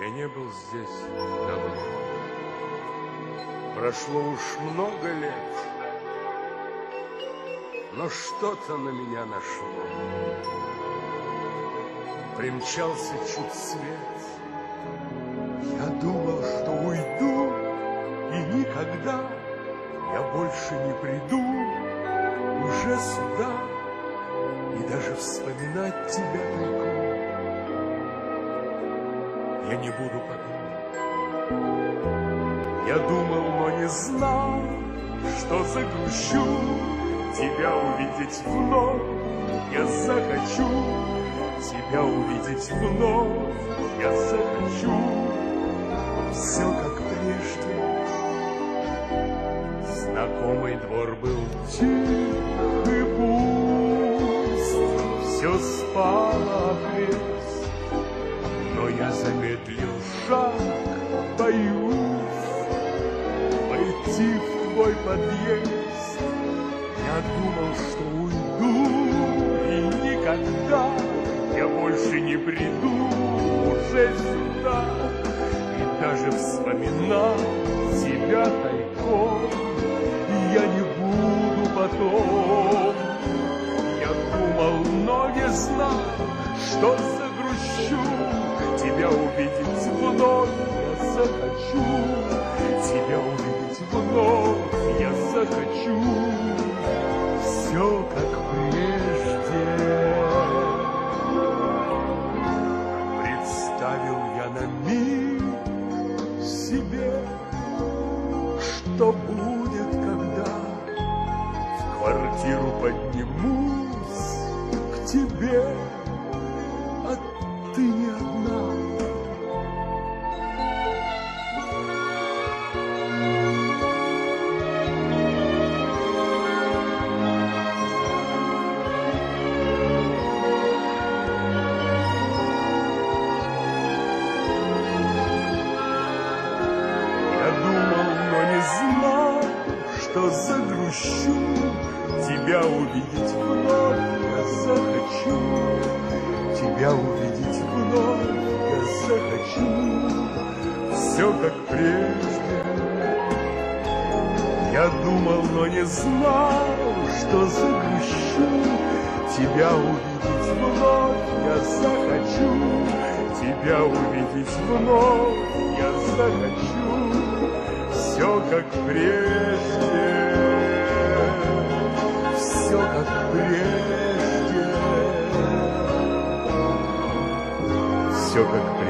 Я не был здесь давно. Прошло уж много лет, но что-то на меня нашло. Примчался чуть свет. Я думал, что уйду, и никогда я больше не приду уже сюда, и даже вспоминать тебя тайком я не буду потом. Я думал, но не знал, что загрущу, тебя увидеть вновь я захочу, тебя увидеть вновь я захочу. Все как прежде. Знакомый двор был тих и пуст, все спало окрест, но я замедлил шаг, боюсь войти в твой подъезд. Я думал, что уйду, и никогда я больше не приду уже сюда, и даже вспоминать тебя тайком я не буду потом. Я думал, но не знал, что загрущу, тебя увидеть вновь я захочу, тебя увидеть вновь я захочу. Все как прежде. Представил я на миг себе, что будет, когда в квартиру поднимусь к тебе, а ты не одна. Что загрущу, тебя увидеть вновь я захочу, тебя увидеть вновь я захочу. Все как прежде. Я думал, но не знал, что загрущу, тебя увидеть вновь я захочу, тебя увидеть вновь я захочу. Все как прежде, все как прежде, все как прежде.